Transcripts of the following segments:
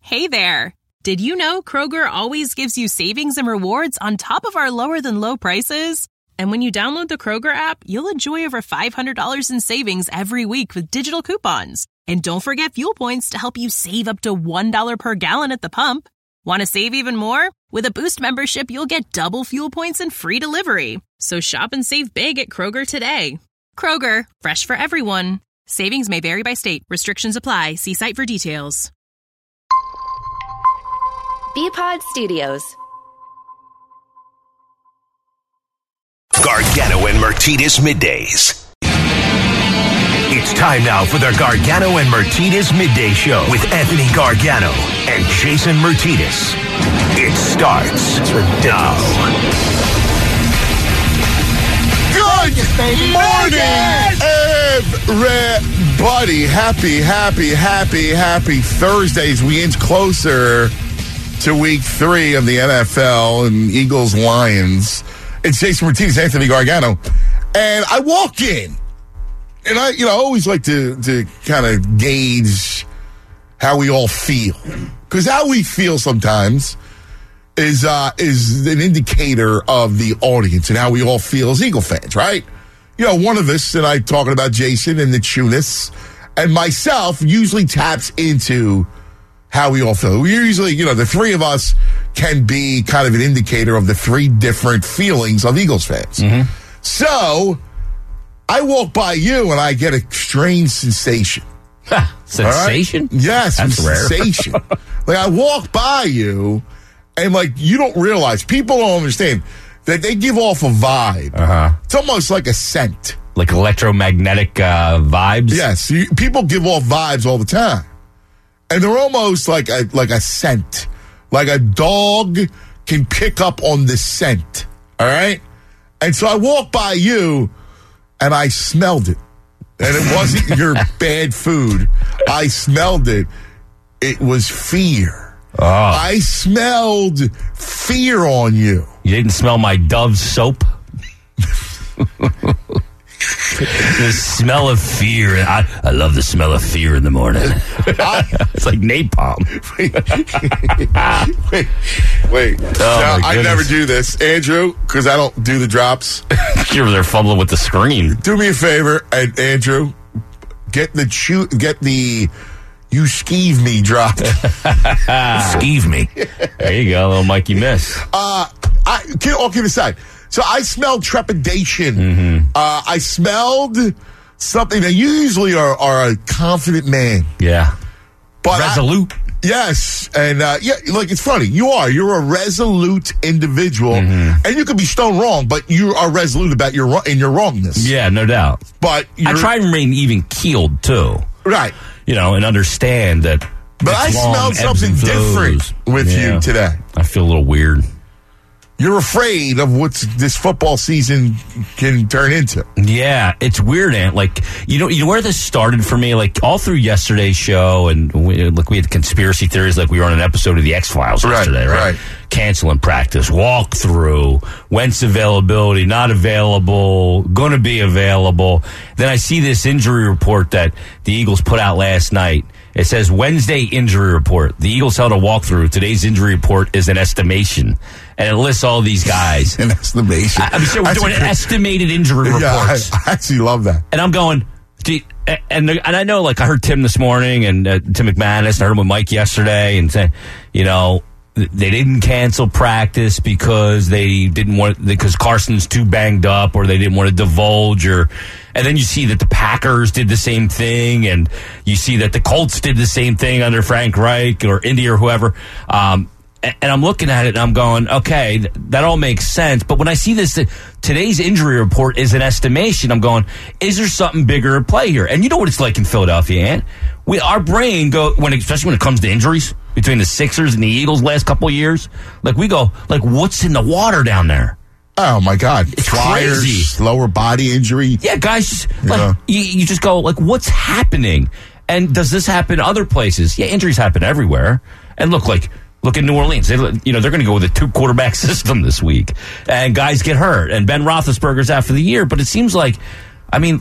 Hey there. Did you know Kroger always gives you savings and rewards on top of our lower-than-low prices? And when you download the Kroger app, you'll enjoy over $500 in savings every week with digital coupons. And don't forget fuel points to help you save up to $1 per gallon at the pump. Want to save even more? With a Boost membership, you'll get double fuel points and free delivery. So shop and save big at Kroger today. Kroger, fresh for everyone. Savings may vary by state. Restrictions apply. See site for details. B-Pod Studios. Gargano and Martinez Middays. It's time now for the Gargano and Martinez Midday Show with Anthony Gargano and Jason Martinez. It starts now. Good morning, everybody. Happy Thursdays. We inch closer to week 3 of the NFL and Eagles-Lions. It's Jason Martinez, Anthony Gargano. And I walk in, and I always like to kind of gauge how we all feel. Because how we feel sometimes is an indicator of the audience and how we all feel as Eagle fans, right? One of us, and I'm talking about Jason and the Tunis, and myself usually taps into how we all feel. We usually, the three of us can be kind of an indicator of the 3 different feelings of Eagles fans. Mm-hmm. So I walk by you and I get a strange sensation. Sensation? Right? Yes, that's rare. Sensation. Like I walk by you and you don't realize, people don't understand that they give off a vibe. Uh-huh. It's almost like a scent. Like electromagnetic vibes? Yes. People give off vibes all the time. And they're almost like a scent. Like a dog can pick up on the scent. All right? And so I walked by you, and I smelled it. And it wasn't your bad food. I smelled it. It was fear. Oh. I smelled fear on you. You didn't smell my Dove soap? The smell of fear. I love the smell of fear in the morning. It's like napalm. Wait. Oh, I never do this, Andrew, because I don't do the drops. You're there fumbling with the screen. Do me a favor, Andrew. Get the you skeeve me drop. Skeeve me. There you go, little Mikey miss. All kidding aside. So I smelled trepidation. Mm-hmm. I smelled something that you usually are a confident man. Yeah. But resolute. Yes. And it's funny. You're a resolute individual. Mm-hmm. And you could be stone wrong, but you are resolute about your wrongness. Yeah, no doubt. But I try to remain even keeled too. Right. And understand that. But I smelled something different with you today. I feel a little weird. You're afraid of what this football season can turn into. Yeah, it's weird, Ant. You know where this started for me? All through yesterday's show, and we had conspiracy theories. We were on an episode of the X-Files yesterday, right? Canceling practice, walkthrough, Wentz availability, not available, going to be available. Then I see this injury report that the Eagles put out last night. It says Wednesday injury report. The Eagles held a walkthrough. Today's injury report is an estimation. And it lists all these guys. An estimation. I'm sure we're doing estimated injury reports. I actually love that. And I'm going, and I know, I heard Tim this morning and Tim McManus, and I heard him with Mike yesterday, and saying, they didn't cancel practice because because Carson's too banged up, or they didn't want to divulge, and then you see that the Packers did the same thing, and you see that the Colts did the same thing under Frank Reich or Indy or whoever. And I'm looking at it and I'm going, okay, that all makes sense. But when I see this, today's injury report is an estimation. I'm going, is there something bigger at play here? And you know what it's like in Philadelphia, Ant? Our brain especially when it comes to injuries between the Sixers and the Eagles last couple of years. We go, what's in the water down there? Oh my God! It's Flyers, crazy. Lower body injury. Yeah, guys, you just go, what's happening? And does this happen other places? Yeah, injuries happen everywhere. And look in New Orleans. They're going to go with a 2-quarterback system this week. And guys get hurt. And Ben Roethlisberger's out for the year. But it seems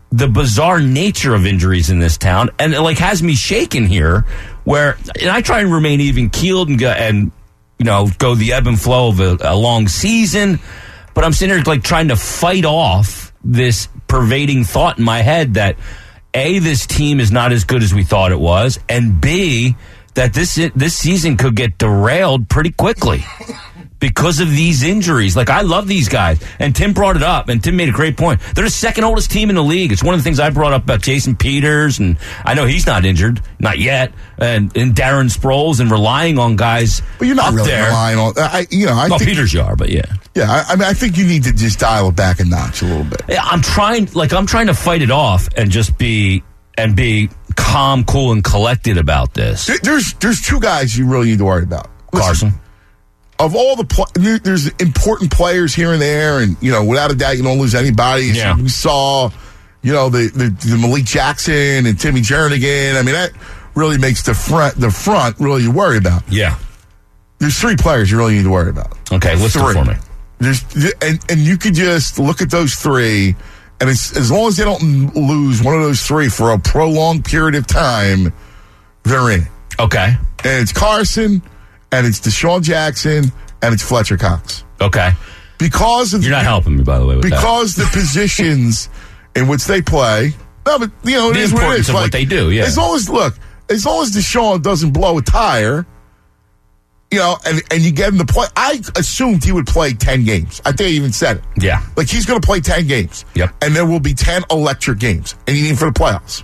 the bizarre nature of injuries in this town, and it has me shaken here. And I try and remain even keeled and go the ebb and flow of a long season, but I'm sitting here trying to fight off this pervading thought in my head that A, this team is not as good as we thought it was, and B, that this season could get derailed pretty quickly because of these injuries. I love these guys. And Tim brought it up, and Tim made a great point. They're the second oldest team in the league. It's one of the things I brought up about Jason Peters, and I know he's not injured, not yet, and Darren Sproles, and relying on guys but you're not up really there. Relying on, I think, Peters you are, but yeah. Yeah, I think you need to just dial it back a notch a little bit. Yeah, I'm trying to fight it off and just be calm, cool, and collected about this. There's two guys you really need to worry about. Carson. Of all there's important players here and there, and without a doubt, you don't lose anybody. Yeah. We saw, the Malik Jackson and Timmy Jernigan. I mean, that really makes the front really you worry about. Yeah. There's three players you really need to worry about. Okay, list them for me. And you could just look at those three, and as long as they don't lose one of those three for a prolonged period of time, they're in. Okay. And it's Carson, and it's Deshaun Jackson, and it's Fletcher Cox. Okay. Because of You're not helping me, by the way, with because that. The positions in which they play. No, but it is what it is. Of what they do, yeah. As long as Deshaun doesn't blow a tire, and you get him to play. I assumed he would play 10 games. I think I even said it. Yeah. He's going to play 10 games. Yep. And there will be 10 electric games, and you need him for the playoffs.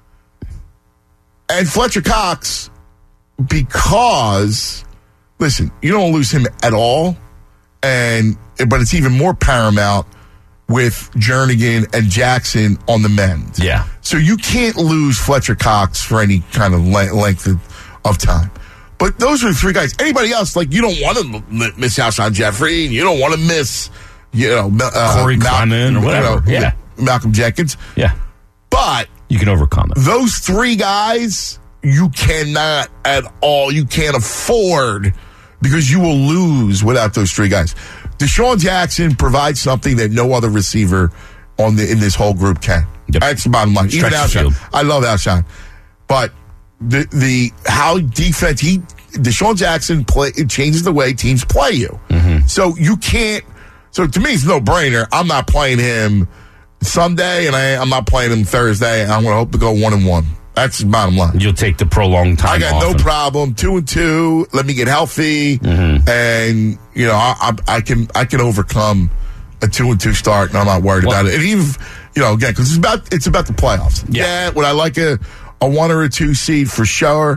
And Fletcher Cox, because, listen, you don't lose him at all, but it's even more paramount with Jernigan and Jackson on the mend. Yeah. So you can't lose Fletcher Cox for any kind of length of time. But those are the three guys. Anybody else, you don't want to miss Alshon Jeffrey, and you don't want to miss, Corey Clement or whatever. Malcolm Jenkins. Yeah. But you can overcome it. Those three guys, you cannot at all. You can't afford, because you will lose without those three guys. Deshaun Jackson provides something that no other receiver in this whole group can. Yep. That's the bottom line. Even Alshon. I love Alshon. But how defense Deshaun Jackson changes the way teams play you. Mm-hmm. So you can't. So to me, it's no brainer. I'm not playing him Sunday, and I'm not playing him Thursday. And I'm going to hope to go 1-1. That's the bottom line. You'll take the prolonged time. I got no problem. 2-2. Let me get healthy, and I can overcome a 2-2 start, and I'm not worried about it. And even again, because it's about the playoffs. Yeah, would I like a 1 or a 2 seed for sure?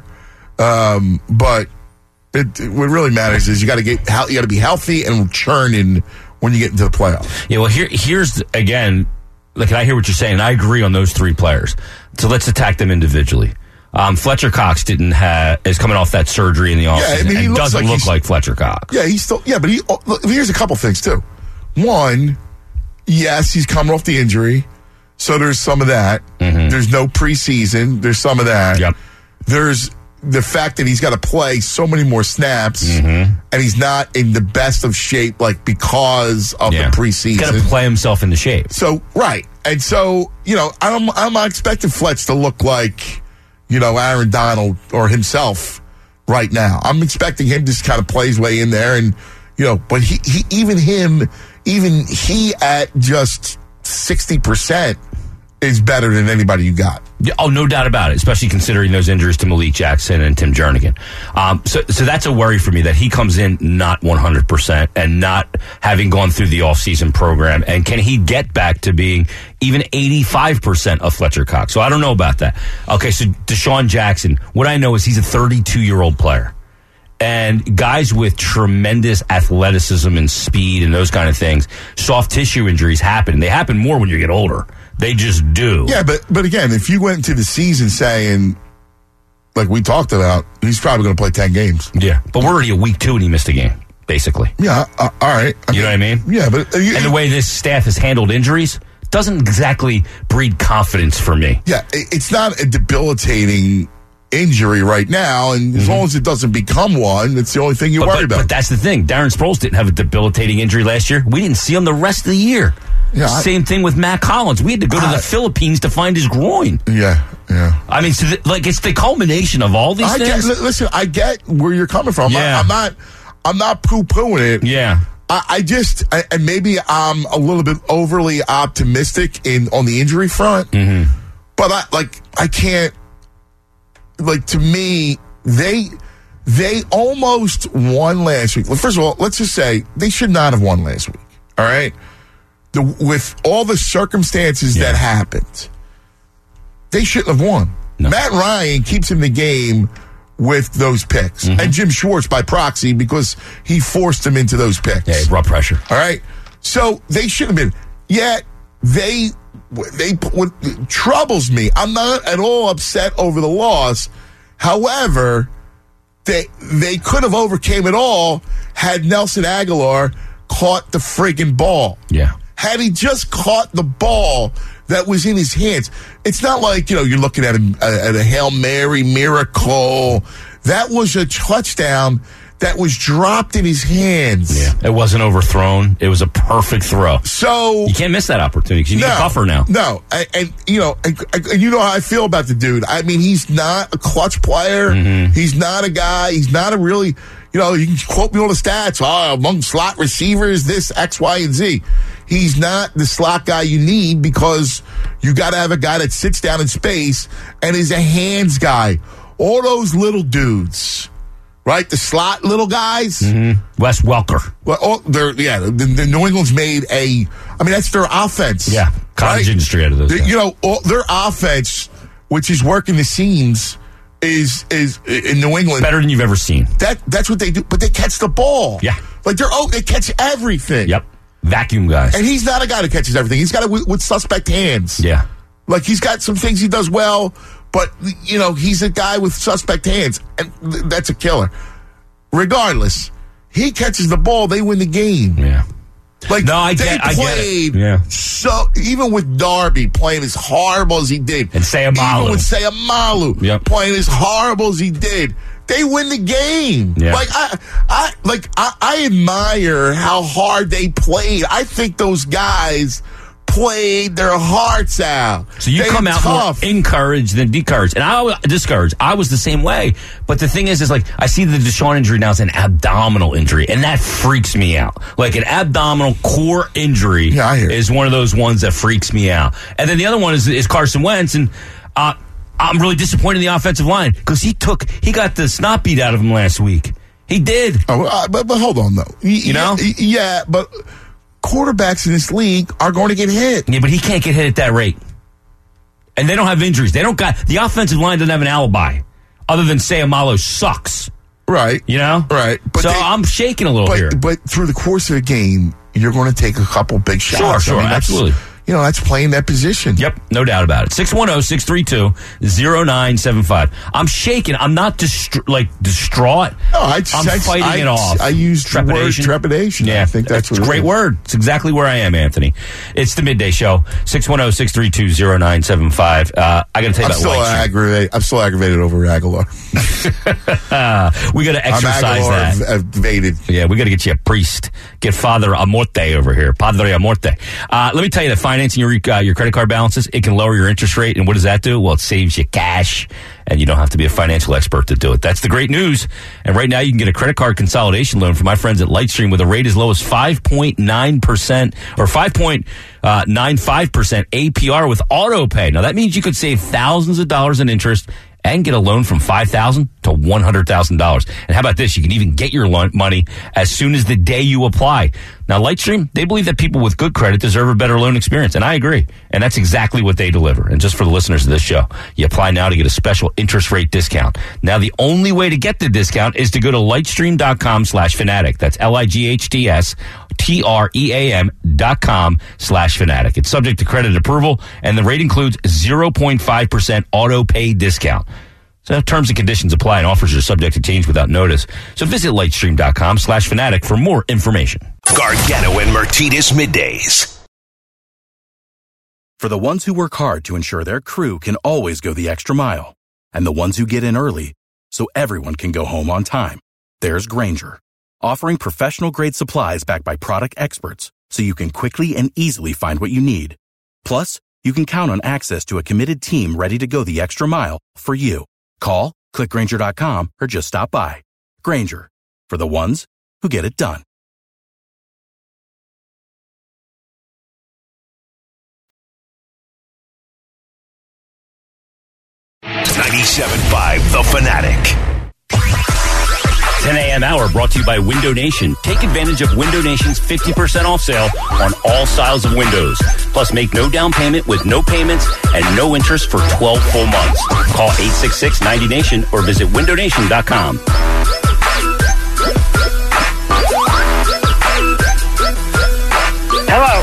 But what really matters is you got to be healthy and churning when you get into the playoffs. Yeah. Well, here's again. I hear what you're saying. I agree on those three players. So let's attack them individually. Fletcher Cox is coming off that surgery in the offseason and doesn't look like Fletcher Cox. Yeah, he's still. Yeah, but here's a couple things too. One, yes, he's coming off the injury, so there's some of that. Mm-hmm. There's no preseason. There's some of that. Yep. There's the fact that he's got to play so many more snaps, and he's not in the best of shape, because of the preseason. He's got to play himself into shape. So, right. And so, I'm not expecting Fletch to look like, Aaron Donald or himself right now. I'm expecting him to just kind of play his way in there, and, but he at just 60% is better than anybody you got. Oh, no doubt about it, especially considering those injuries to Malik Jackson and Tim Jernigan. So that's a worry for me that he comes in not 100% and not having gone through the offseason program. And can he get back to being even 85% of Fletcher Cox? So I don't know about that. Okay, so Deshaun Jackson, what I know is he's a 32-year-old player. And guys with tremendous athleticism and speed and those kind of things, soft tissue injuries happen. They happen more when you get older. They just do. Yeah, but again, if you went into the season saying, like we talked about, he's probably going to play 10 games. Yeah, but we're already at week 2 and he missed a game, basically. Yeah, all right. You know what I mean? Yeah, but... and the way this staff has handled injuries doesn't exactly breed confidence for me. Yeah, it's not a debilitating injury right now, and as long as it doesn't become one, it's the only thing you worry about. But that's the thing. Darren Sproles didn't have a debilitating injury last year. We didn't see him the rest of the year. Yeah, Same thing with Matt Collins. We had to go to the Philippines to find his groin. Yeah. I mean, so it's the culmination of all these things. Listen, I get where you're coming from. Yeah. I'm not poo-pooing it. Yeah. I just, and maybe I'm a little bit overly optimistic on the injury front, but I can't, to me, they almost won last week. Well, first of all, let's just say they should not have won last week. All right? With all the circumstances that happened, they shouldn't have won. No. Matt Ryan keeps him in the game with those picks. And Jim Schwartz by proxy because he forced him into those picks. Yeah, he brought pressure. All right? So they should have been. Yet, what troubles me, I'm not at all upset over the loss. However, they could have overcame it all had Nelson Aguilar caught the friggin' ball. Yeah. Had he just caught the ball that was in his hands. It's not like, you're looking at a Hail Mary miracle. That was a touchdown that was dropped in his hands. Yeah. It wasn't overthrown. It was a perfect throw. So you can't miss that opportunity because you need a buffer now. No. And you know how I feel about the dude. I mean, he's not a clutch player. He's not a guy. He's not a really, you can quote me all the stats. Among slot receivers, this, X, Y, and Z. He's not the slot guy you need because you got to have a guy that sits down in space and is a hands guy. All those little dudes, right? The slot little guys. Wes Welker. Well, the New England's made that's their offense. Yeah, cottage industry out of those guys. Their offense, which is working the seams, is in New England better than you've ever seen. That's what they do, but they catch the ball. Yeah, they catch everything. Yep. Vacuum guys. And he's not a guy that catches everything. He's got it with suspect hands. Yeah. He's got some things he does well, but, he's a guy with suspect hands. And that's a killer. Regardless, he catches the ball, they win the game. Yeah. I get it. Yeah. So, even with Darby playing as horrible as he did. And Sayamalu. Even with Sayamalu playing as horrible as he did. They win the game. Yeah. I admire how hard they played. I think those guys played their hearts out. So you come out more encouraged than discouraged. And I was the same way. But the thing is I see the Deshaun injury now as an abdominal injury, and that freaks me out. An abdominal core injury is one of those ones that freaks me out. And then the other one is Carson Wentz, and I'm really disappointed in the offensive line because he got the snot beat out of him last week. He did. But hold on, though. Yeah, but quarterbacks in this league are going to get hit. Yeah, but he can't get hit at that rate. And they don't have injuries. The offensive line doesn't have an alibi other than Sayamalu sucks. Right. Right. But I'm shaking a little here. But through the course of the game, you're going to take a couple big shots. Sure, absolutely. That's playing that position. Yep, no doubt about it. 610-632-0975. I'm shaking. I'm not distraught. No, I'm fighting it off. I used the word trepidation. Yeah, I think that's a great word. It's exactly where I am, Anthony. It's the Midday Show. 610-632-0975. I got to tell you about Lightstream. I'm still aggravated over Aguilar. We got to exercise that. Aggravated. Yeah, we got to get you a priest. Get Father Amorte over here. Padre Amorte. Let me tell you that financing your credit card balances, it can lower your interest rate. And what does that do? Well, it saves you cash, and you don't have to be a financial expert to do it. That's the great news. And right now, you can get a credit card consolidation loan from my friends at Lightstream with a rate as low as 5.9% or 5.95% APR with auto pay. Now, that means you could save thousands of dollars in interest and get a loan from $5,000 to $100,000. And how about this? You can even get your money as soon as the day you apply. Now, Lightstream, they believe that people with good credit deserve a better loan experience, and I agree. And that's exactly what they deliver. And just for the listeners of this show, you apply now to get a special interest rate discount. Now, the only way to get the discount is to go to lightstream.com/fanatic. That's LIGHTSTREAM.com/fanatic. It's subject to credit approval, and the rate includes 0.5% auto pay discount. So terms and conditions apply, and offers are subject to change without notice. So visit lightstream.com/fanatic for more information. Gargano and Martinez Middays. For the ones who work hard to ensure their crew can always go the extra mile, and the ones who get in early so everyone can go home on time. There's Grainger, offering professional-grade supplies backed by product experts so you can quickly and easily find what you need. Plus, you can count on access to a committed team ready to go the extra mile for you. Call, click Grainger.com, or just stop by. Grainger, for the ones who get it done. $97.5 The Fanatic. 10 a.m. hour brought to you by Window Nation. Take advantage of Window Nation's 50% off sale on all styles of windows. Plus, make no down payment with no payments and no interest for 12 full months. Call 866-90Nation or visit windownation.com. Hello.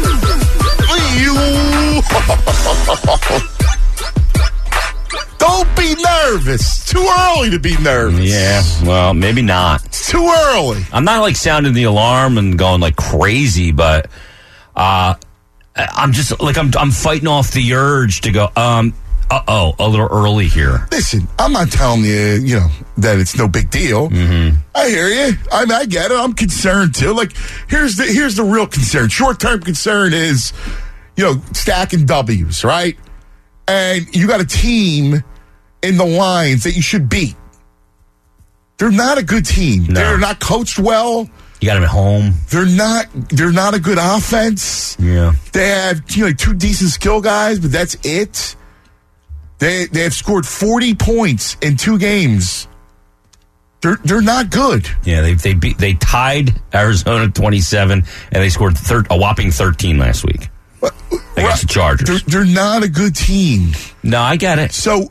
Don't be nervous. Too early to be nervous. Yeah, well, maybe not. It's too early. I'm not like sounding the alarm and going like crazy, but I'm just like I'm fighting off the urge to go. A little early here. Listen, I'm not telling you, that it's no big deal. Mm-hmm. I hear you. I get it. I'm concerned too. Like, here's the real concern. Short-term concern is, stacking W's, right? And you got a team in the Lions that you should beat. They're not a good team. No. They're not coached well. You got them at home. They're not a good offense. Yeah. They have two decent skill guys, but that's it. They have scored 40 points in 2 games. They're not good. Yeah, they tied Arizona 27, and they scored a whopping 13 last week against the Chargers. They're not a good team. No, I get it. So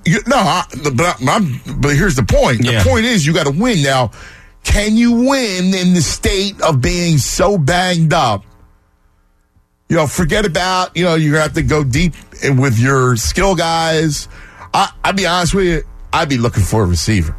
but here's the point. Yeah. The point is you got to win now. Can you win in the state of being so banged up? Forget about, you're going to have to go deep with your skill guys. I'll be honest with you, I'd be looking for a receiver.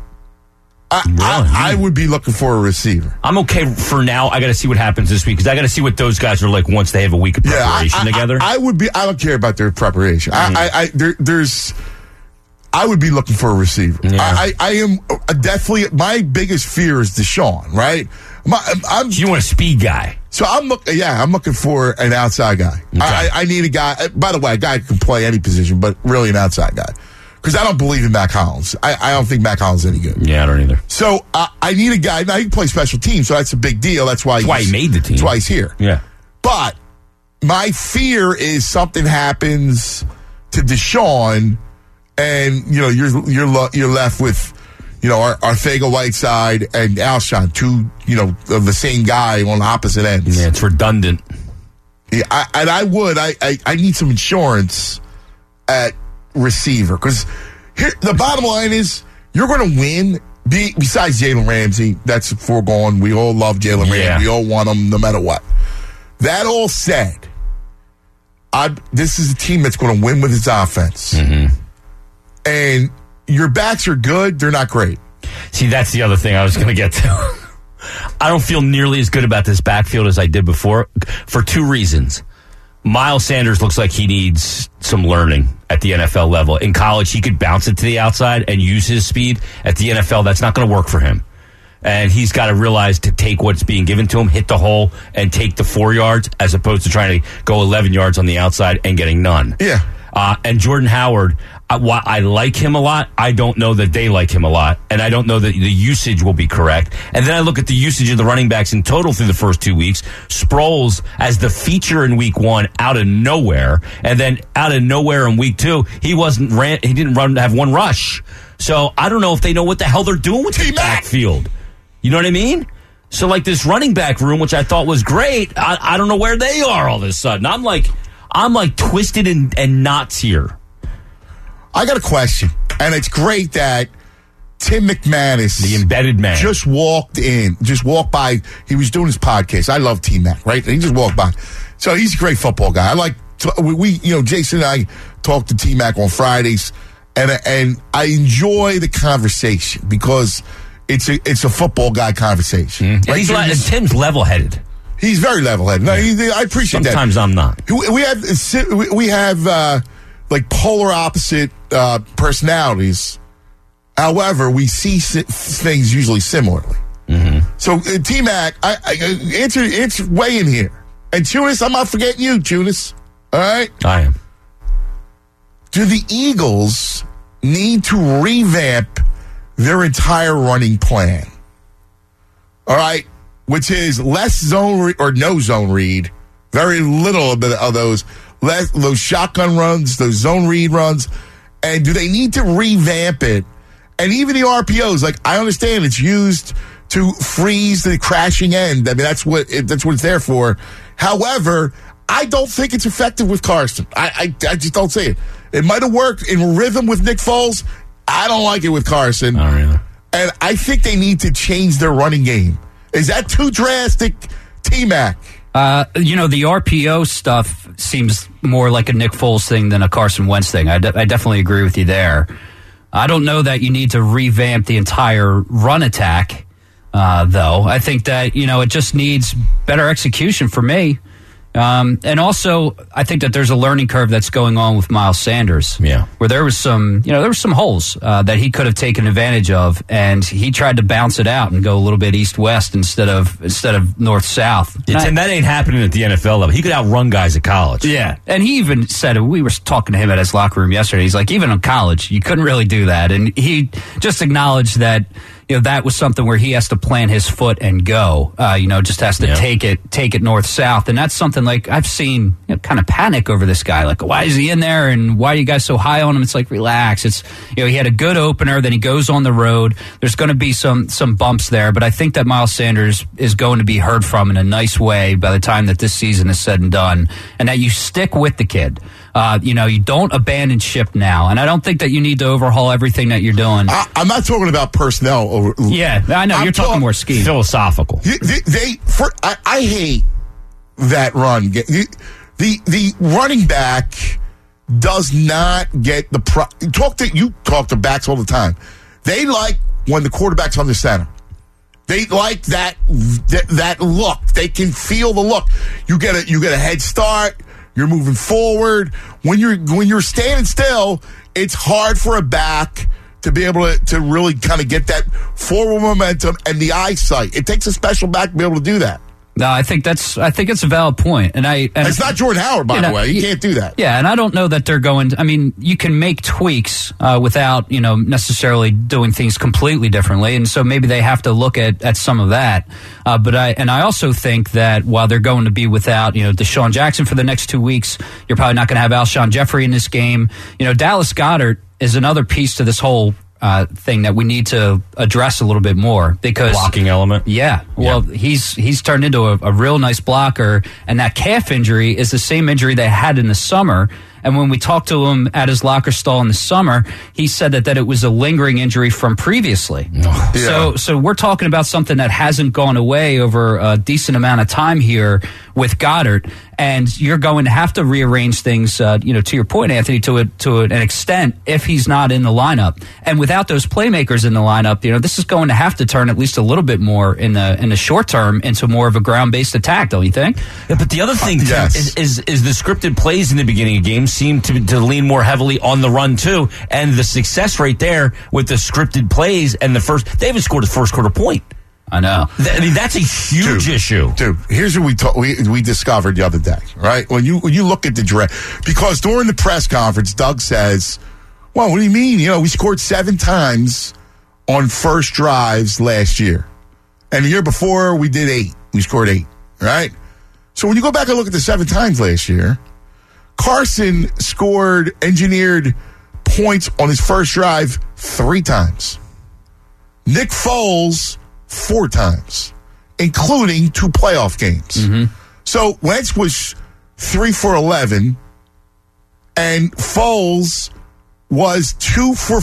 I would be looking for a receiver. I'm okay for now. I got to see what happens this week because I got to see what those guys are like once they have a week of preparation together. I don't care about their preparation. Mm-hmm. I would be looking for a receiver. Yeah. I am definitely, my biggest fear is Deshaun, right? You want a speed guy. So I'm looking for an outside guy. Okay. I need a guy, by the way, a guy who can play any position, but really an outside guy. Because I don't believe in Mac Hollins. I don't think Mac Hollins is any good. Yeah, I don't either. So I need a guy. Now, he can play special teams, so that's a big deal. That's why he made the team. That's why he's here. Yeah. But my fear is something happens to Deshaun, and you're left with Arcega-Whiteside and Alshon, two of the same guy on opposite ends. Yeah, it's redundant. Yeah, I need some insurance at receiver because the bottom line is you're going to win. Besides Jalen Ramsey, that's foregone. We all love Jalen Ramsey. We all want him no matter what. That all said, this is a team that's going to win with its offense. Mm-hmm. And your backs are good. They're not great. See, that's the other thing I was going to get to. I don't feel nearly as good about this backfield as I did before for 2 reasons. Miles Sanders looks like he needs some learning at the NFL level. In college, he could bounce it to the outside and use his speed. At the NFL, that's not going to work for him. And he's got to realize to take what's being given to him, hit the hole, and take the 4 yards as opposed to trying to go 11 yards on the outside and getting none. Yeah. And Jordan Howard, I like him a lot. I don't know that they like him a lot. And I don't know that the usage will be correct. And then I look at the usage of the running backs in total through the first 2 weeks. Sproles as the feature in week 1 out of nowhere. And then out of nowhere in week 2, he didn't have 1 rush. So I don't know if they know what the hell they're doing with the backfield. You know what I mean? So like this running back room, which I thought was great, I don't know where they are all of a sudden. I'm like twisted and knots here. I got a question, and it's great that Tim McManus, the embedded man, just walked by. He was doing his podcast. I love T-Mac, right? And he just walked by. So he's a great football guy. I like, Jason and I talk to T-Mac on Fridays, and I enjoy the conversation because it's a football guy conversation. Mm-hmm. Right? Tim's level-headed. He's very level-headed. No, I appreciate that. Sometimes I'm not. We have like polar opposite personalities, However, we see things usually similarly. So, T-Mac, answer weigh in here. And Tunis, I'm not forgetting you, Tunis. All right? I am. Do the Eagles need to revamp their entire running plan? All right? Which is less zone or no zone read. Very little of those. Those shotgun runs, those zone read runs. And do they need to revamp it? And even the RPOs, like, I understand it's used to freeze the crashing end. I mean, that's what it's there for. However, I don't think it's effective with Carson. I just don't see it. It might have worked in rhythm with Nick Foles. I don't like it with Carson. Not really. And I think they need to change their running game. Is that too drastic, T-Mac? The RPO stuff seems more like a Nick Foles thing than a Carson Wentz thing. I definitely agree with you there. I don't know that you need to revamp the entire run attack, though. I think that, it just needs better execution for me. And also, I think that there's a learning curve that's going on with Miles Sanders. Yeah. Where there was some holes that he could have taken advantage of, and he tried to bounce it out and go a little bit east-west instead of north-south. Yeah, Tim, that ain't happening at the NFL level. He could outrun guys at college. Yeah. And he even said, we were talking to him at his locker room yesterday, he's like, even in college, you couldn't really do that. And he just acknowledged that, that was something where he has to plant his foot and go, just has to take it north-south. And that's something like I've seen kind of panic over this guy. Like, why is he in there? And why are you guys so high on him? It's like, relax. It's, he had a good opener. Then he goes on the road. There's going to be some bumps there. But I think that Miles Sanders is going to be heard from in a nice way by the time that this season is said and done. And that you stick with the kid. You don't abandon ship now. And I don't think that you need to overhaul everything that you're doing. I'm not talking about personnel. Yeah, I know. You're talking more scheme. Philosophical. I hate that run. The running back does not get the you talk to backs all the time. They like when the quarterback's on the center. They like that look. They can feel the look. You get a head start. You're moving forward. When you're standing still, it's hard for a back to be able to really kind of get that forward momentum and the eyesight. It takes a special back to be able to do that. No, I think it's a valid point. And it's not Jordan Howard, by the way. He can't do that. Yeah, and I don't know that they're going to, you can make tweaks without, necessarily doing things completely differently. And so maybe they have to look at some of that. But I also think that while they're going to be without, Deshaun Jackson for the next 2 weeks, you're probably not going to have Alshon Jeffrey in this game. Dallas Goedert is another piece to this whole thing that we need to address a little bit more, because blocking element. Yeah. Well, he's turned into a real nice blocker, and that calf injury is the same injury they had in the summer. And when we talked to him at his locker stall in the summer, he said that it was a lingering injury from previously. Oh. Yeah. So we're talking about something that hasn't gone away over a decent amount of time here with Goddard. And you're going to have to rearrange things, to your point, Anthony, to an extent if he's not in the lineup. And without those playmakers in the lineup, this is going to have to turn at least a little bit more in the short term into more of a ground-based attack, don't you think? Yeah, but the other thing, Tim, yes. is the scripted plays in the beginning of games seem to lean more heavily on the run, too. And the success rate there with the scripted plays and they haven't scored a first quarter point. I know. That's a huge issue. Dude, here's what we discovered the other day, right? When you look at the draft, because during the press conference, Doug says, well, what do you mean? We scored 7 times on first drives last year. And the year before, we did 8. We scored 8, right? So when you go back and look at the 7 times last year, Carson engineered points on his first drive 3 times. Nick Foles 4 times, including 2 playoff games. Mm-hmm. So Wentz was 3 for 11, and Foles was 2 for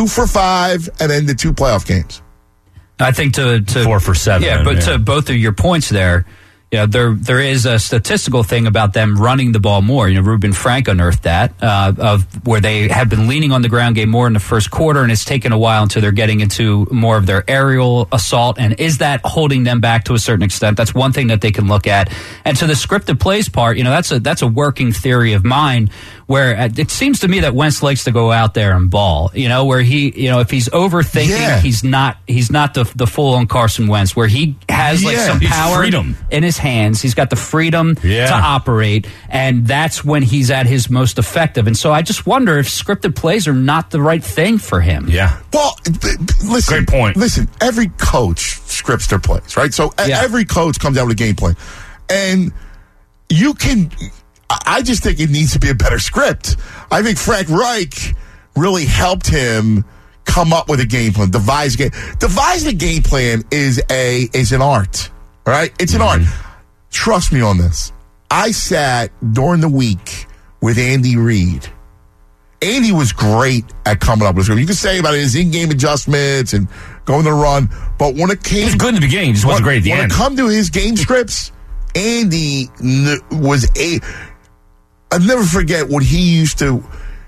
5, and then the 2 playoff games. I think to 4 for 7. Yeah, but to both of your points there, there is a statistical thing about them running the ball more. Ruben Frank unearthed that of where they have been leaning on the ground game more in the first quarter, and it's taken a while until they're getting into more of their aerial assault. And is that holding them back to a certain extent? That's one thing that they can look at. And to the scripted plays part, that's a working theory of mine, where it seems to me that Wentz likes to go out there and ball. Where he, if he's overthinking, he's not the full on Carson Wentz, where he has some power in his hands. He's got the freedom to operate, and that's when he's at his most effective. And so I just wonder if scripted plays are not the right thing for him. Yeah. Well, listen. Great point. Listen, every coach scripts their plays, right? So every coach comes out with a game plan, and you can. I just think it needs to be a better script. I think Frank Reich really helped him come up with a game plan, devising a game plan is an art, right? It's an art. Trust me on this. I sat during the week with Andy Reid. Andy was great at coming up with a script. You can say about his in-game adjustments and going to the run, but when it came, he was good in the beginning. He just wasn't great at the end. When it come to his game scripts, Andy was I'll never forget what he used to.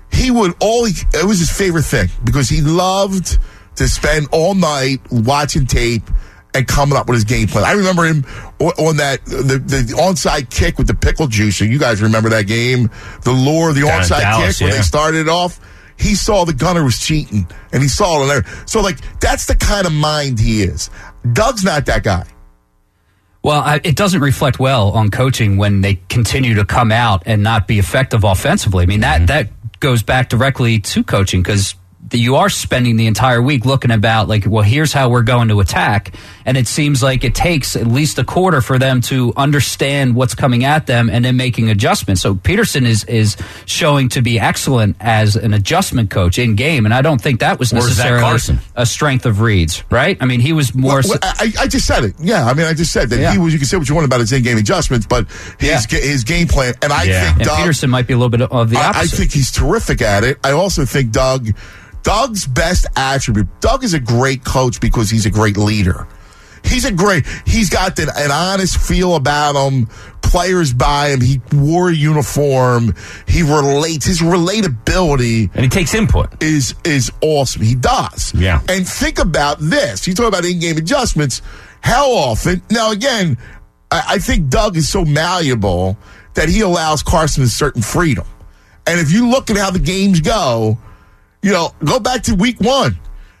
It was his favorite thing because he loved to spend all night watching tape and coming up with his game plan. I remember him on that the onside kick with the pickle juicer. You guys remember that game? The lure of the onside Dallas, kick when they started off. He saw the gunner was cheating, and he saw it there. So, that's the kind of mind he is. Doug's not that guy. Well, it doesn't reflect well on coaching when they continue to come out and not be effective offensively. I mean, that goes back directly to coaching, because you are spending the entire week looking about here's how we're going to attack. And it seems like it takes at least a quarter for them to understand what's coming at them and then making adjustments. So Peterson is showing to be excellent as an adjustment coach in game. And I don't think that was necessarily a strength of Reid's, right? I mean, he was more... I just said it. Yeah, I mean, I just said that he was, you can say what you want about his in-game adjustments, but his game plan, and I think Doug... Peterson might be a little bit of the opposite. I think he's terrific at it. I also think Doug's best attribute, Doug is a great coach because he's a great leader. He's got an honest feel about him. Players buy him. He wore a uniform. He relates. His relatability. And he takes input. Is awesome. He does. Yeah. And think about this. You talk about in-game adjustments. How often? Now, again, I think Doug is so malleable that he allows Carson a certain freedom. And if you look at how the games go, go back to week 1.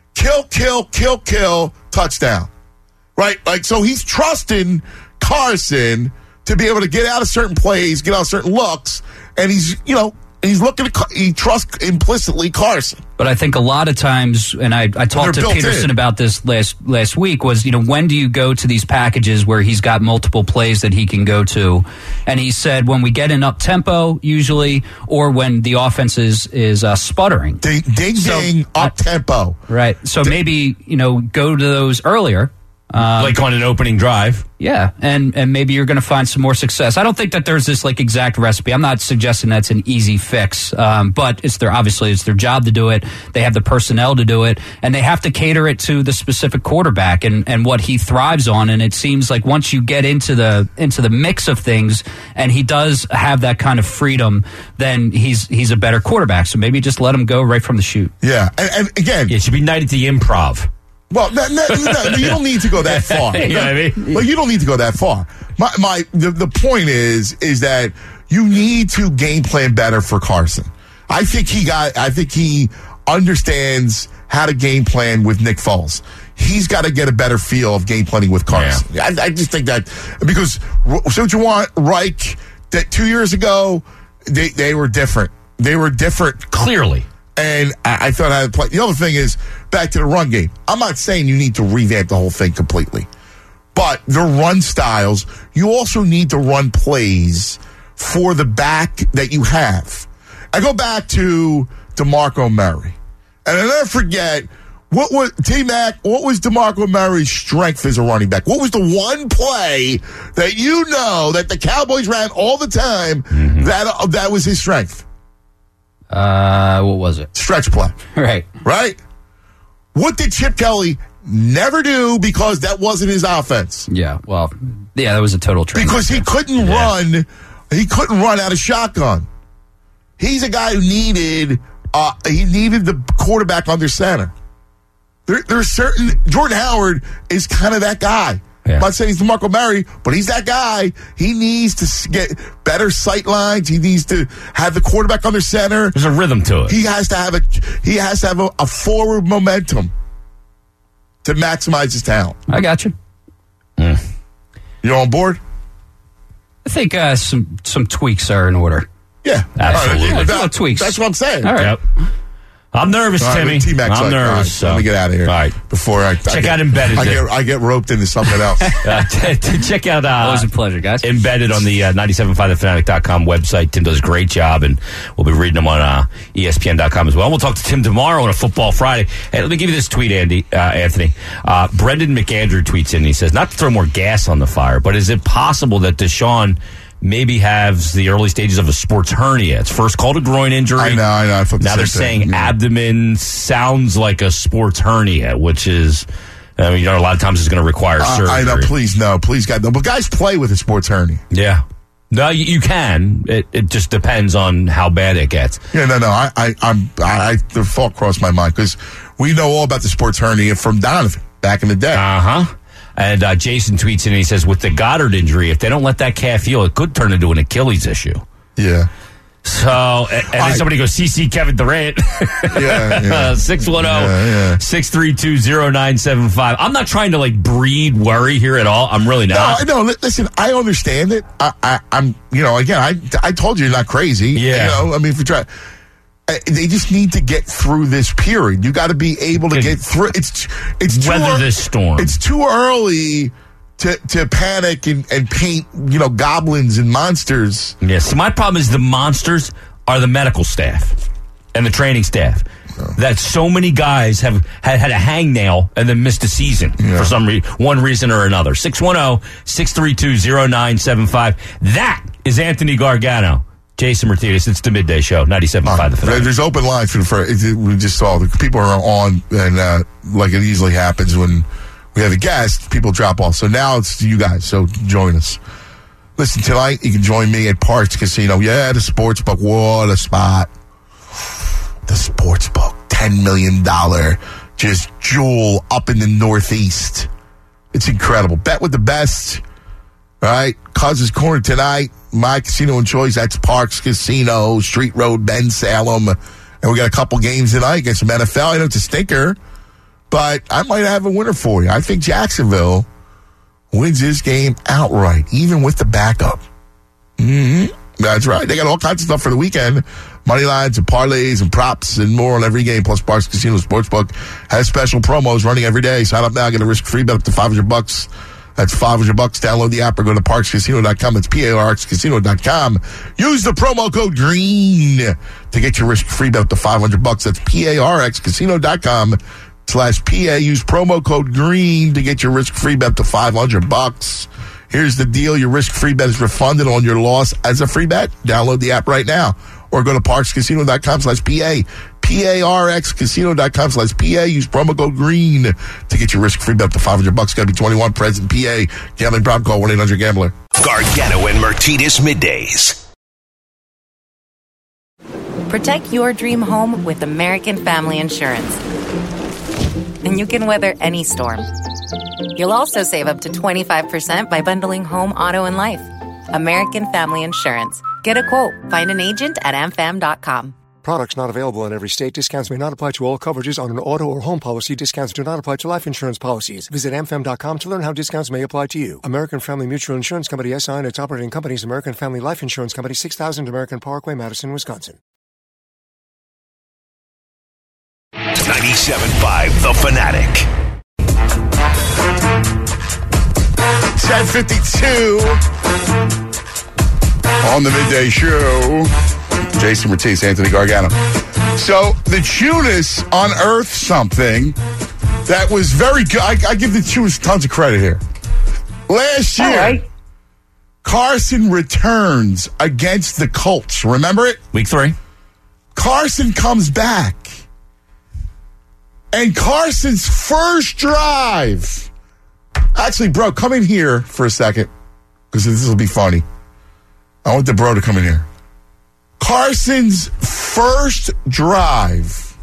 Kill, touchdown. Right? So he's trusting Carson to be able to get out of certain plays, get out of certain looks, and he trusts implicitly Carson. But I think a lot of times, and I talked to Peterson about this last week, was, when do you go to these packages where he's got multiple plays that he can go to? And he said when we get in up-tempo, usually, or when the offense is sputtering. Ding, up-tempo. Right. So maybe, go to those earlier. Like on an opening drive. Yeah, and maybe you're going to find some more success. I don't think that there's this exact recipe. I'm not suggesting that's an easy fix, but it's their job to do it. They have the personnel to do it, and they have to cater it to the specific quarterback and what he thrives on. And it seems like once you get into the mix of things, and he does have that kind of freedom, then he's a better quarterback. So maybe just let him go right from the chute. Yeah, and again, it should be night at the Improv. Well, no, you don't need to go that far. You know what I mean? Well, you don't need to go that far. The point is that you need to game plan better for Carson. I think he understands how to game plan with Nick Foles. He's got to get a better feel of game planning with Carson. Yeah. I just think that because so what you want, Reich, that 2 years ago they were different. They were different clearly. And I thought I had to play. The other thing is, back to the run game. I'm not saying you need to revamp the whole thing completely. But the run styles, you also need to run plays for the back that you have. I go back to DeMarco Murray. And I never forget, what was DeMarco Murray's strength as a running back? What was the one play that that the Cowboys ran all the time that was his strength? What was it? Stretch play. Right. What did Chip Kelly Never do, because that wasn't his offense. Yeah, well, that was a total train. Because he couldn't run. He couldn't run out of shotgun. He's a guy who needed the quarterback under center. There's certain Jordan Howard is kind of that guy. Yeah. I'm not saying he's DeMarco Murray, but he's that guy. He needs to get better sight lines. He needs to have the quarterback under center. There's a rhythm to it. He has to have a forward momentum to maximize his talent. I got you. You on board? I think some tweaks are in order. Yeah, Absolutely. All Little tweaks. That's what I'm saying. All right. Yep. I'm nervous, All right, Timmy. T-Mac's I'm like, nervous. all right, So. let me get out of here. All right. Before I Check get, out Embedded. I get roped into something else. Check out Always a pleasure, guys. Embedded on the 975thefanatic.com website. Tim does a great job, and we'll be reading them on ESPN.com as well. We'll talk to Tim tomorrow on a Football Friday. Hey, let me give you this tweet, Anthony. Brendan McAndrew tweets in, and he says, not to throw more gas on the fire, but is it possible that Deshaun maybe has the early stages of a sports hernia? It's first called a groin injury. I know. I thought the Now they're same saying thing. Yeah. abdomen sounds like a sports hernia, which is, a lot of times it's going to require surgery. I know. Please, no. Please, God, no. But guys play with a sports hernia. Yeah. No, you can. It just depends on how bad it gets. Yeah, no. The thought crossed my mind because we know all about the sports hernia from Donovan back in the day. Uh-huh. And Jason tweets in and he says, with the Goddard injury, if they don't let that calf heal, it could turn into an Achilles issue. Yeah. So, and then somebody goes, CC Kevin Durant. Yeah. 610-632-0975. I'm not trying to breed worry here at all. I'm really not. No, listen, I understand it. I'm, again, I told you you're not crazy. Yeah. If you try, they just need to get through this period. You got to be able to get through. It's weather this storm. It's too early to panic and paint, goblins and monsters. Yeah. So my problem is the monsters are the medical staff and the training staff. That so many guys have had a hangnail and then missed a season for one reason or another. 610-632-0975. That is Anthony Gargano. Jason Martinez, it's the Midday Show, 97.5 The Fanatic. There's open lines we just saw the people are on, and like it easily happens when we have a guest, people drop off. So now it's you guys, so join us. Listen, tonight you can join me at Parks Casino. Yeah, the Sportsbook, what a spot. The Sportsbook, $10 million, just jewel up in the Northeast. It's incredible. Bet with the best. All right, Cousins Corner tonight. My casino and choice, that's Parks Casino, Street Road, Ben Salem. And we got a couple games tonight against some NFL. I know it's a stinker, but I might have a winner for you. I think Jacksonville wins this game outright, even with the backup. That's right. They got all kinds of stuff for the weekend. Money lines and parlays and props and more on every game. Plus, Parks Casino Sportsbook has special promos running every day. Sign up now, get a risk-free bet up to $500. That's $500. Download the app or go to parkscasino.com. It's parkscasino.com. Use the promo code GREEN to get your risk-free bet up to $500. That's parkscasino.com/PA. Use promo code GREEN to get your risk-free bet up to $500. Here's the deal. Your risk-free bet is refunded on your loss as a free bet. Download the app right now or go to parkscasino.com/PA. parkscasino.com/PA. Use promo code GREEN to get your risk-free bet up to $500. Got to be 21, present, PA. Gambling problem, call 1-800-GAMBLER. Gargano and Martinez Middays. Protect your dream home with American Family Insurance. And you can weather any storm. You'll also save up to 25% by bundling home, auto, and life. American Family Insurance. Get a quote. Find an agent at amfam.com. Products not available in every state. Discounts may not apply to all coverages on an auto or home policy. Discounts do not apply to life insurance policies. Visit amfam.com to learn how discounts may apply to you. American Family Mutual Insurance Company, SI, and its operating companies, American Family Life Insurance Company, 6000 American Parkway, Madison, Wisconsin. 97.5 The Fanatic. 7:52 on the Midday Show. Jason Martinez, Anthony Gargano. So the Tunis unearthed something that was very good. I give the Tunis tons of credit here. Last year, Carson returns against the Colts. Remember it? Week 3. Carson comes back. And Carson's first drive. Actually, bro, come in here for a second, because this will be funny. I want the bro to come in here. Carson's first drive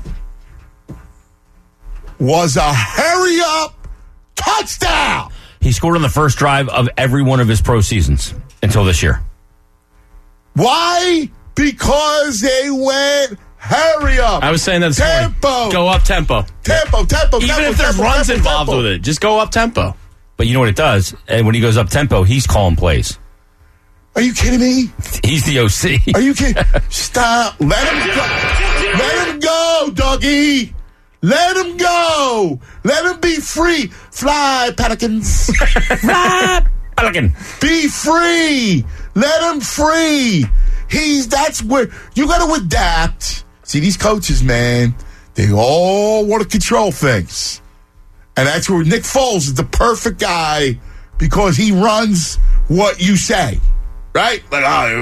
was a hurry-up touchdown. He scored on the first drive of every one of his pro seasons until this year. Why? Because they went hurry up. I was saying that this morning. Tempo. Go up tempo. Tempo. Even if there's runs involved with it, just go up tempo. But you know what it does? And when he goes up tempo, he's calling plays. Are you kidding me? He's the OC. Are you kidding? Stop. Let him go. Let him go, doggy. Let him go. Let him be free. Fly, pelicans. Fly, pelican. Be free. Let him free. That's where you got to adapt. See, these coaches, man, they all want to control things. And that's where Nick Foles is the perfect guy, because he runs what you say. Right? Like,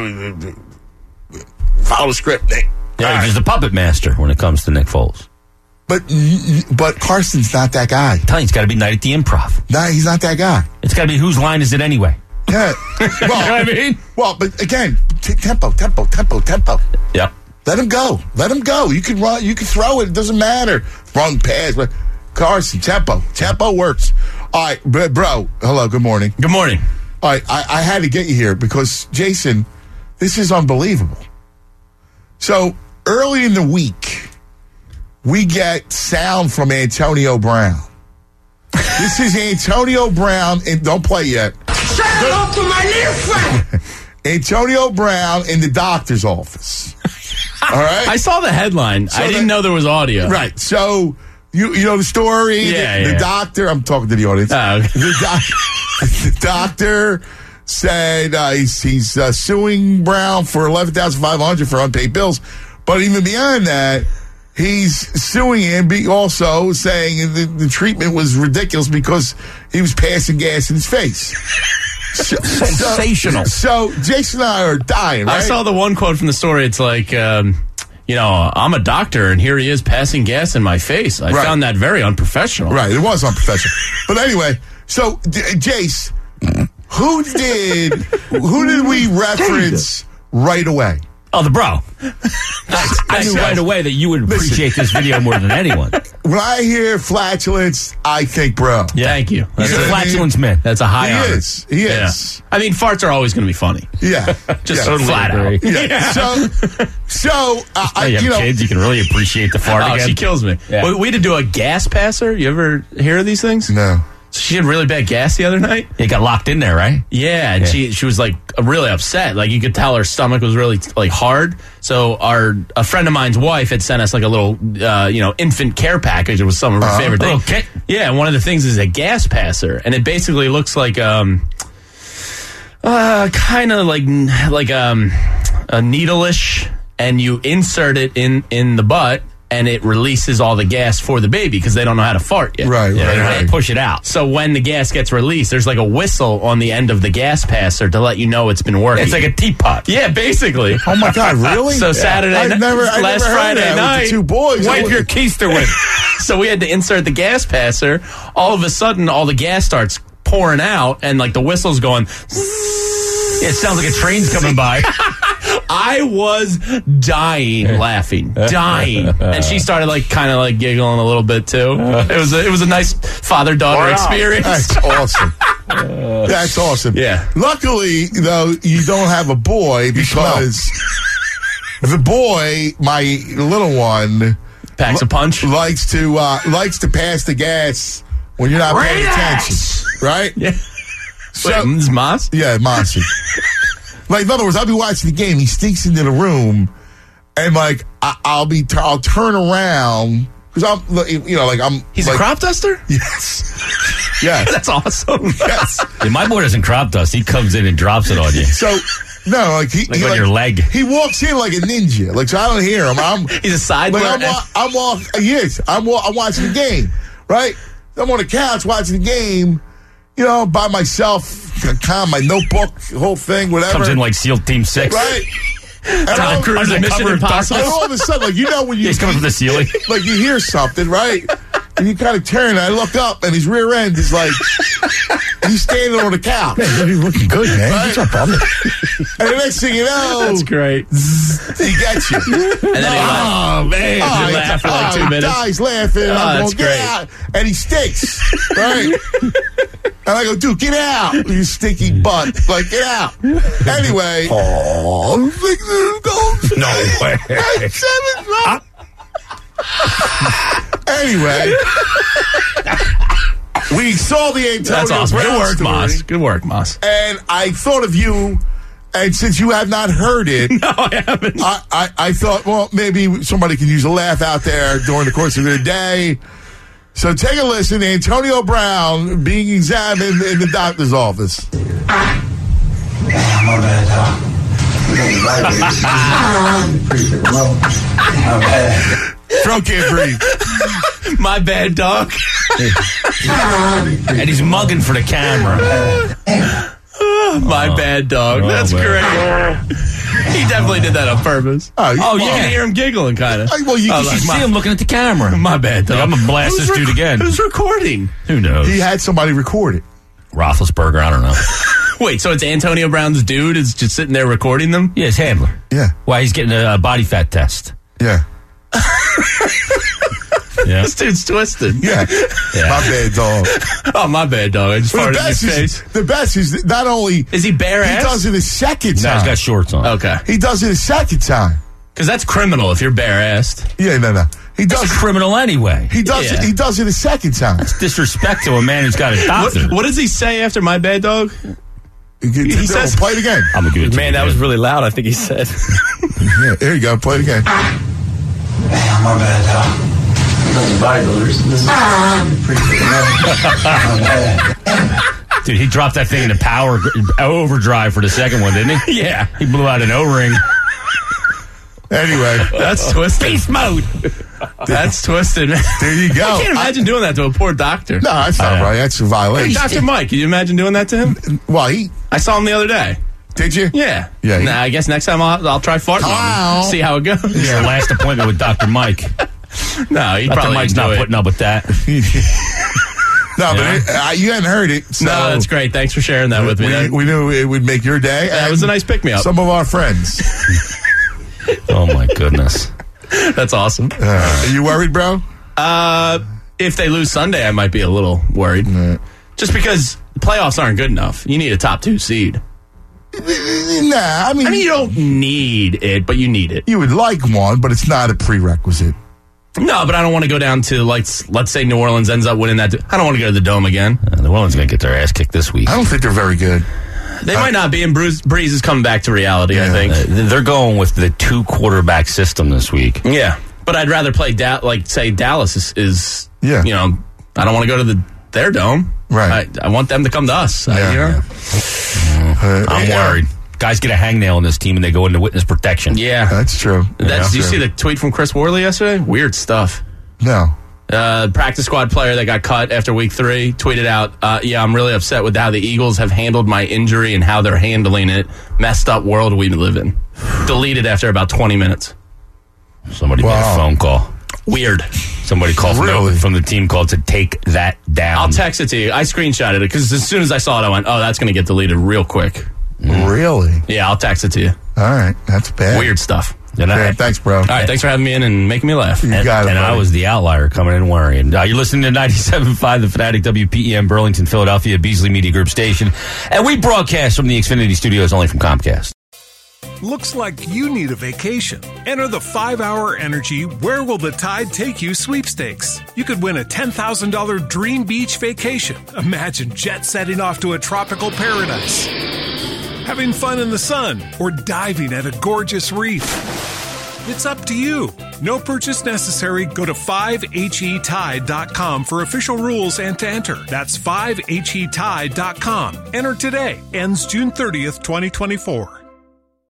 follow the script, Nick. Yeah, he's the puppet master when it comes to Nick Foles. But Carson's not that guy. I'm telling you, it's got to be Night at the Improv. No, he's not that guy. It's got to be whose line is it anyway? Yeah. Well, You know what I mean? Well, but again, tempo. Yep. Let him go. You can run. You can throw it. It doesn't matter. Wrong pass. But Carson, tempo. Tempo works. All right, bro. Hello. Good morning. Good morning. All right, I had to get you here because, Jason, this is unbelievable. So, early in the week, we get sound from Antonio Brown. This is Antonio Brown, and don't play yet. Shut up to my little friend! Antonio Brown in the doctor's office. All right? I saw the headline. I didn't know there was audio. Right. So, you know the story? Yeah, the doctor, I'm talking to the audience. Oh, okay. The doctor said he's suing Brown for $11,500 for unpaid bills. But even beyond that, he's suing him, also saying the treatment was ridiculous because he was passing gas in his face. Sensational. So Jason and I are dying, right? I saw the one quote from the story. It's like, I'm a doctor, and here he is passing gas in my face. I found that very unprofessional. Right, it was unprofessional. But anyway, so Jace, who did we reference right away? Oh, the bro. I knew right away that you would appreciate this video more than anyone. When I hear flatulence, I think bro. Yeah. Thank you. He's a flatulence man. That's a high honor. He is. I mean, farts are always going to be funny. Yeah. Just flat out. Yeah. So you have kids, you can really appreciate the fart again. She kills me. Yeah. We had to do a gas passer. You ever hear of these things? No. So she had really bad gas the other night. It got locked in there, right? Yeah, and she was like really upset. Like you could tell her stomach was really like hard. So a friend of mine's wife had sent us like a little infant care package. It was some of her favorite things. Okay. Yeah, and one of the things is a gas passer, and it basically looks like kind of like a needle-ish, and you insert it in the butt. And it releases all the gas for the baby because they don't know how to fart yet. Right. They push it out. So when the gas gets released, there's like a whistle on the end of the gas passer to let you know it's been working. It's like a teapot. Yeah, basically. Oh my God, really? So Saturday I never last heard Friday that night, with the two boys. Wipe your keister with. So we had to insert the gas passer. All of a sudden, all the gas starts pouring out, and like the whistle's going. It sounds like a train's coming by. I was dying laughing, dying, and she started like kind of like giggling a little bit too. It was a nice father-daughter experience. That's awesome. That's awesome. Yeah. Luckily, though, you don't have a boy because the boy, my little one, Packs a punch. likes to pass the gas when you're not paying attention. Right? Yeah. So, Wait, is Moss? Yeah, Mossy. Like, in other words, I'll be watching the game. He sneaks into the room, and like I'll turn around because I'm. He's like, a crop duster. Yes. Yes. That's awesome. Yes. Yeah, my boy doesn't crop dust. He comes in and drops it on you. So no, like he on your leg. He walks in like a ninja. Like, so I don't hear him. He's a side. Like, I'm watching the game. Right. I'm on the couch watching the game. By myself, my notebook, whole thing, whatever. Comes in like SEAL Team 6. Right. And Tom Cruise in Mission Impossible. And all of a sudden, like, when you... He's coming from the ceiling. Like, you hear something, right? And you kind of turn, and I look up, and his rear end is like, he's standing on the couch. Man, you're looking good, man. Right? What's up, brother? And the next thing you know, That's great. he gets you. And then Oh, man. You laugh for like 2 minutes. He dies laughing. I'm that's going, get great. out. And he stinks. Right? And I go, dude, get out. You stinky butt. Like, get out. Anyway. Oh, No way. Anyway. We saw the Antonio That's awesome. Brown Good work, story, Moss. Good work, Moss. And I thought of you, and since you have not heard it, No, I haven't. I thought, well, maybe somebody can use a laugh out there during the course of their day. So take a listen. Antonio Brown being examined in the doctor's office. My bad, dog. My bad. Throat can't breathe. My bad, dog. And he's mugging for the camera. My bad, dog. That's man. great. He definitely did that on purpose. Oh, You yeah. can hear him giggling, kind of. Well, you You can see him looking at the camera. My bad, dog. I'm going to blast this dude again. Who's recording? Who knows? He had somebody record it. Roethlisberger, I don't know. Wait, so it's Antonio Brown's dude is just sitting there recording them? Yeah, his handler. Yeah. Why, he's getting a body fat test. Yeah. Yeah. This dude's twisted. Yeah. My bad, dog. Oh, my bad, dog. I just But farted in his face. the best is not only Is he bare he ass? does it a second No, time. he's got shorts on. Okay. He does it a second time. Because that's criminal if you're bare-assed. Yeah, no. He That's does criminal anyway. He does Yeah. it. He does it a second time. Disrespect to a man who's got a doctor. What does he say after my bad, dog? He says- play it again. I'm going to give it to Man, you that was again. really loud, I think he said. Yeah, there you go. Play it again. Damn, my bad, dog. Those bodybuilders. This is pretty good. My bad. Dude, he dropped that thing into power overdrive for the second one, didn't he? Yeah. He blew out an O-ring. Anyway, That's twisted. Beast mode. That's twisted, man. there you go. I can't imagine doing that to a poor doctor. No, that's not right. That's a Hey, violation. Dr. Mike, can you imagine doing that to him? Well, I saw him the other day. did you? Yeah. Yeah, Nah, I guess next time I'll try farting on Wow. him. See how it goes. It's the last appointment with Dr. Mike. No, he Dr. probably Mike's not enjoy it. putting up with that. No, but you hadn't heard it. So No, that's great. Thanks for sharing that with me. we knew it would make your day. That and was a nice pick-me-up. Some of our friends. Oh, my goodness. That's awesome. Are you worried, bro? If they lose Sunday, I might be a little worried. Just because the playoffs aren't good enough. You need a top 2 seed. Nah, I mean, You don't need it, but you need it. you would like one, but it's not a prerequisite. No, but I don't want to go down to, like, let's say New Orleans ends up winning that. I don't want to go to the Dome again. The Orleans going to get their ass kicked this week. I don't think they're very good. They might not be, and Breeze is coming back to reality, I think. They're going with the 2-quarterback system this week. Yeah, but I'd rather play, say, Dallas is Yeah. you know, I don't want to go to their Dome. Right. I want them to come to us. Yeah, You know? I'm worried. Guys get a hangnail in this team and they go into witness protection. Yeah. That's true. Did you true. see the tweet from Chris Worley yesterday? Weird stuff. No. Practice squad player that got cut after week 3 tweeted out, yeah, I'm really upset with how the Eagles have handled my injury and how they're handling it. Messed up world we live in. Deleted after about 20 minutes. Somebody made a phone call. Weird. Somebody called from the team called to take that down. I'll text it to you. I screenshotted it because as soon as I saw it, I went, oh, that's going to get deleted real quick. Really? Yeah, I'll text it to you. All right. That's bad. Weird stuff. Yeah, thanks, bro. All right, thanks for having me in and making me laugh. You got it, and I buddy. was the outlier coming in worrying. You're listening to 97.5, the Fanatic WPEM, Burlington, Philadelphia, Beasley Media Group station. And we broadcast from the Xfinity Studios only from Comcast. Looks like you need a vacation. Enter the 5-Hour Energy Where Will the Tide Take You sweepstakes. You could win a $10,000 dream beach vacation. Imagine jet setting off to a tropical paradise, having fun in the sun, or diving at a gorgeous reef. It's up to you. No purchase necessary. Go to 5HETide.com for official rules and to enter. That's 5HETide.com. Enter today. Ends June 30th, 2024.